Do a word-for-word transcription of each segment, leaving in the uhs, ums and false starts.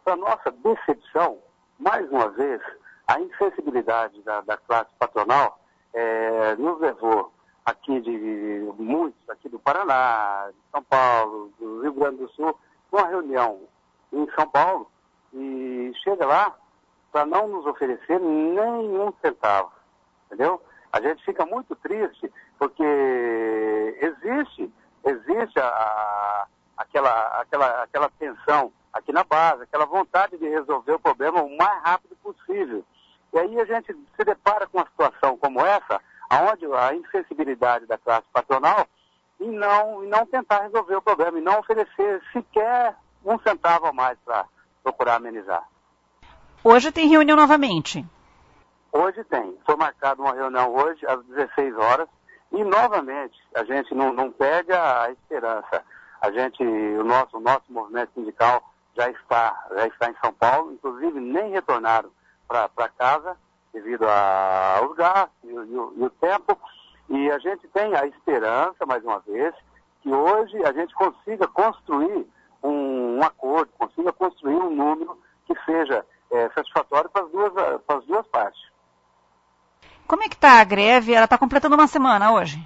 para nossa decepção, mais uma vez, a insensibilidade da, da classe patronal é, nos levou aqui de muitos, aqui do Paraná, de São Paulo, do Rio Grande do Sul, uma reunião em São Paulo e chega lá para não nos oferecer nenhum centavo, entendeu? A gente fica muito triste porque existe, existe a, a, aquela, aquela, aquela tensão aqui na base, aquela vontade de resolver o problema o mais rápido possível. E aí a gente se depara com uma situação como essa, onde a insensibilidade da classe patronal e não, e não tentar resolver o problema, e não oferecer sequer um centavo a mais para procurar amenizar. Hoje tem reunião novamente? Hoje tem. Foi marcada uma reunião hoje às dezesseis horas e novamente a gente não, não perde a esperança. A gente, o nosso, o nosso movimento sindical já está, já está em São Paulo, inclusive nem retornaram para casa devido a, aos gastos e, e, e o tempo. E a gente tem a esperança, mais uma vez, que hoje a gente consiga construir um, um acordo, consiga construir um número que seja é, satisfatório para as duas, para as duas partes. Como é que está a greve? Ela está completando uma semana hoje?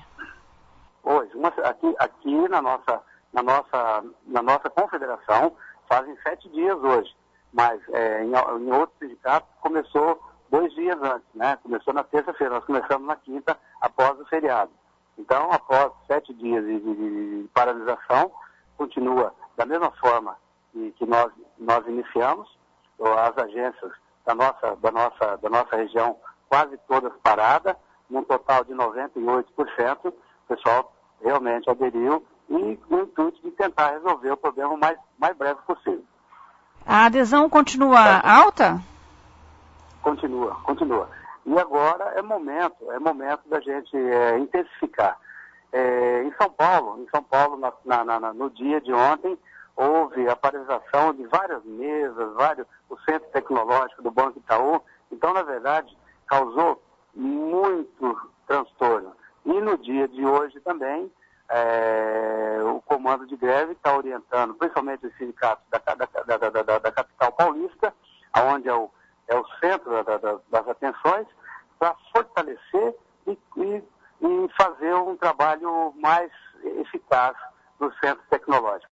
Hoje, uma, aqui, aqui na, nossa, na, nossa, na nossa confederação, fazem sete dias hoje, mas é, em, em outros sindicatos começou dois dias antes, né? Começou na terça-feira, nós começamos na quinta, após o feriado. Então, após sete dias de, de, de paralisação, continua da mesma forma que, que nós, nós iniciamos, as agências da nossa, da, nossa, da nossa região quase todas paradas, num total de noventa e oito por cento, o pessoal realmente aderiu e com o intuito de tentar resolver o problema o mais, mais breve possível. A adesão continua alta? Continua, continua. E agora é momento, é momento da gente é, intensificar. É, em São Paulo, em São Paulo, na, na, na, no dia de ontem, houve a paralisação de várias mesas, vários, o centro tecnológico do Banco Itaú. Então, na verdade, causou muito transtorno. E no dia de hoje também, é, o comando de greve está orientando, principalmente os sindicatos da, da, da, da, da, da capital paulista, onde é o, é o centro da, da, das atenções, para fortalecer e, e, e fazer um trabalho mais eficaz no centro tecnológico.